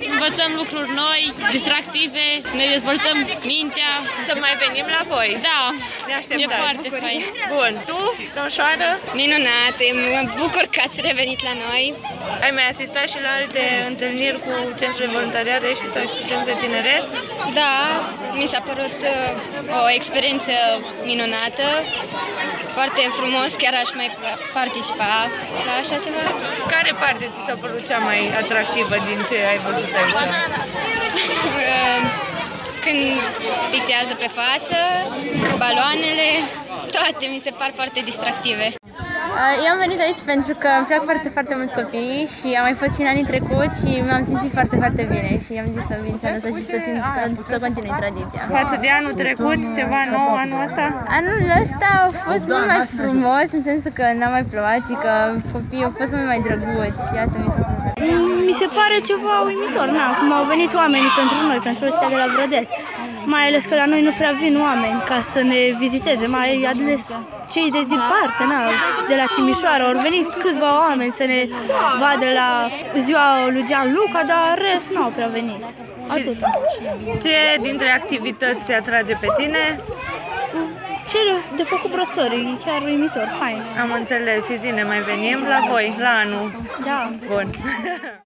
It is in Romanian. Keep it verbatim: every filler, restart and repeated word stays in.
învățăm lucruri noi, distractive, ne dezvoltăm mintea. Să mai venim la voi. Da, ne așteptăm. E foarte fain. Bun, tu, domnișoară? Minunat, mă bucur că ați revenit la noi. Ai mai asistat și la alte întâlniri cu centrul de voluntariat și centrul de tineret? Da, mi s-a părut uh, o experiență minunată, foarte frumos, chiar aș mai participa la așa ceva. Care parte ți s-a părut cea mai atractivă din ce ai văzut aici? Uh, când pictează pe față, baloanele, toate mi se par foarte distractive. Eu am venit aici pentru că îmi plac foarte, foarte mult copiii și am mai fost și în anii trecuți și m-am simțit foarte, foarte bine și am zis să vin și anul ăsta și să, țin, să continui tradiția. Față de anul trecut, ceva nou anul ăsta? Anul ăsta a fost mult mai frumos, în sensul că n-a mai plouat și că copiii au fost mult mai drăguți și asta mi s-a părut. Mi se pare ceva uimitor, na, cum au venit oamenii pentru noi, pentru ăștia de la Brodet. Mai ales că la noi nu prea vin oameni ca să ne viziteze, mai ales cei de departe, na, de la Timișoara. Au venit câțiva oameni să ne vadă la ziua lui Gian Luca, dar rest nu au prea venit. Atâta. Ce dintre activități te atrage pe tine? Cele de făcut brățări, e chiar uimitor, fain. Am înțeles și zine, mai venim la voi, la anul. Da. Bun.